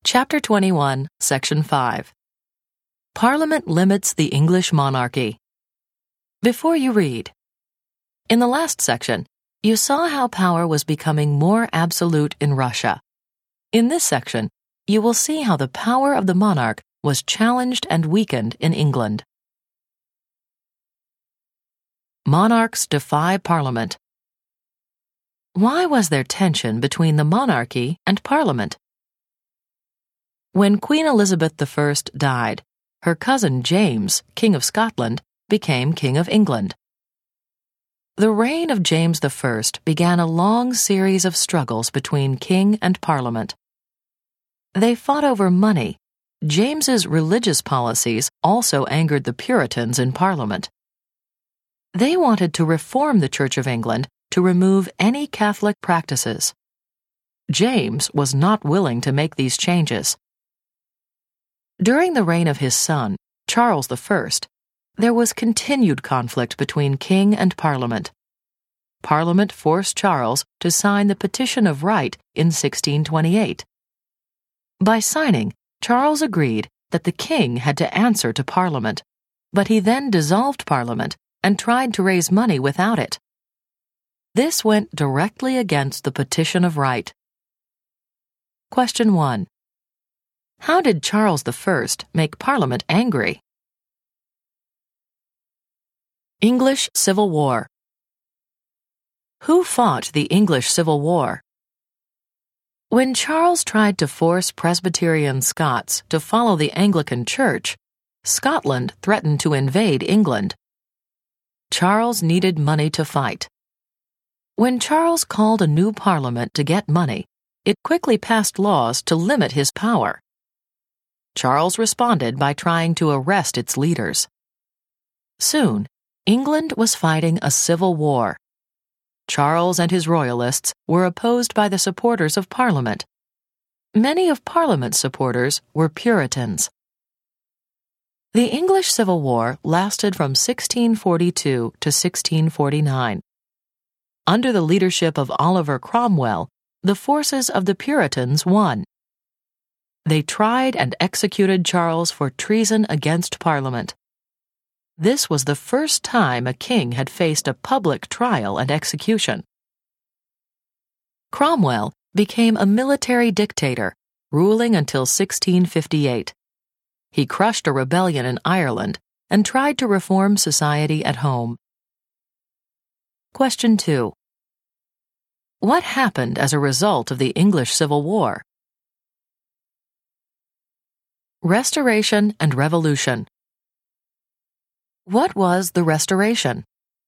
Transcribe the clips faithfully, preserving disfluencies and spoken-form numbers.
Chapter twenty-one, Section five. Parliament limits the English monarchy. Before you read, in the last section, you saw how power was becoming more absolute in Russia. In this section, you will see how the power of the monarch was challenged and weakened in England. Monarchs defy Parliament. Why was there tension between the monarchy and Parliament? When Queen Elizabeth the First died, her cousin James, King of Scotland, became King of England. The reign of James the First began a long series of struggles between king and Parliament. They fought over money. James's religious policies also angered the Puritans in Parliament. They wanted to reform the Church of England to remove any Catholic practices. James was not willing to make these changes. During the reign of his son, Charles the First, there was continued conflict between king and Parliament. Parliament forced Charles to sign the Petition of Right in sixteen twenty-eight. By signing, Charles agreed that the king had to answer to Parliament, but he then dissolved Parliament and tried to raise money without it. This went directly against the Petition of Right. Question one. How did Charles the First make Parliament angry? English Civil War. Who fought the English Civil War? When Charles tried to force Presbyterian Scots to follow the Anglican Church, Scotland threatened to invade England. Charles needed money to fight. When Charles called a new parliament to get money, it quickly passed laws to limit his power. Charles responded by trying to arrest its leaders. Soon, England was fighting a civil war. Charles and his royalists were opposed by the supporters of Parliament. Many of Parliament's supporters were Puritans. The English Civil War lasted from sixteen forty-two to sixteen forty-nine. Under the leadership of Oliver Cromwell, the forces of the Puritans won. They tried and executed Charles for treason against Parliament. This was the first time a king had faced a public trial and execution. Cromwell became a military dictator, ruling until sixteen fifty-eight. He crushed a rebellion in Ireland and tried to reform society at home. Question two. What happened as a result of the English Civil War? Restoration and Revolution. What was the Restoration?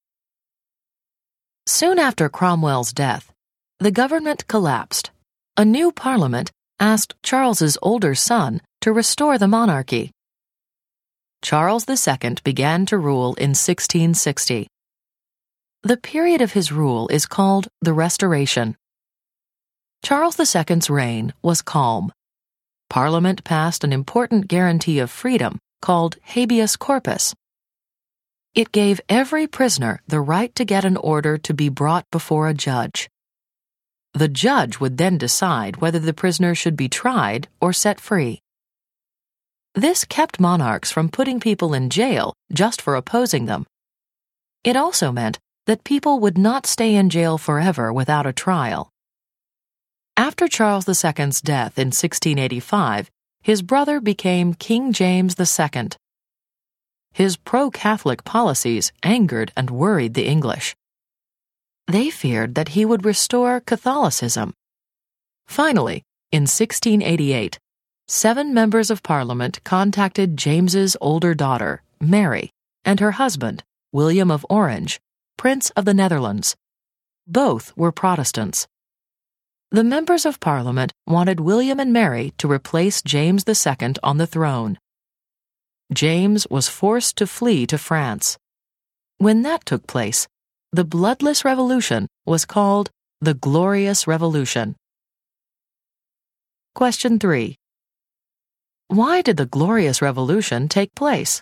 Soon after Cromwell's death, the government collapsed. A new parliament asked Charles's older son to restore the monarchy. Charles the Second began to rule in sixteen sixty. The period of his rule is called the Restoration. Charles the Second's reign was calm. Parliament passed an important guarantee of freedom called habeas corpus. It gave every prisoner the right to get an order to be brought before a judge. The judge would then decide whether the prisoner should be tried or set free. This kept monarchs from putting people in jail just for opposing them. It also meant that people would not stay in jail forever without a trial. After Charles the Second's death in sixteen eighty-five, his brother became King James the Second. His pro-Catholic policies angered and worried the English. They feared that he would restore Catholicism. Finally, in sixteen eighty-eight, seven members of Parliament contacted James's older daughter, Mary, and her husband, William of Orange, Prince of the Netherlands. Both were Protestants. The members of Parliament wanted William and Mary to replace James the Second on the throne. James was forced to flee to France. When that took place, the bloodless revolution was called the Glorious Revolution. Question three. Why did the Glorious Revolution take place?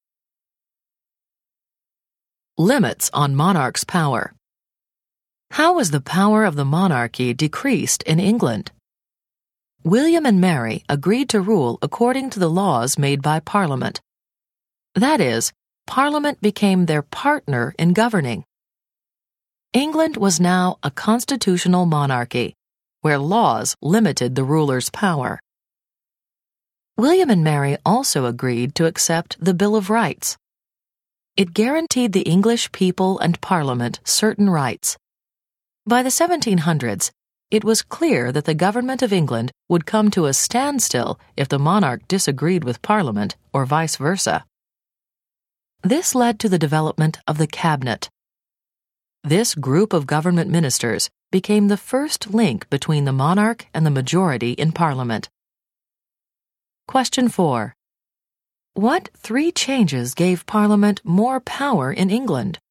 Limits on monarch's power. How was the power of the monarchy decreased in England? William and Mary agreed to rule according to the laws made by Parliament. That is, Parliament became their partner in governing. England was now a constitutional monarchy, where laws limited the ruler's power. William and Mary also agreed to accept the Bill of Rights. It guaranteed the English people and Parliament certain rights. By the seventeen hundreds, it was clear that the government of England would come to a standstill if the monarch disagreed with Parliament, or vice versa. This led to the development of the Cabinet. This group of government ministers became the first link between the monarch and the majority in Parliament. Question four. What three changes gave Parliament more power in England?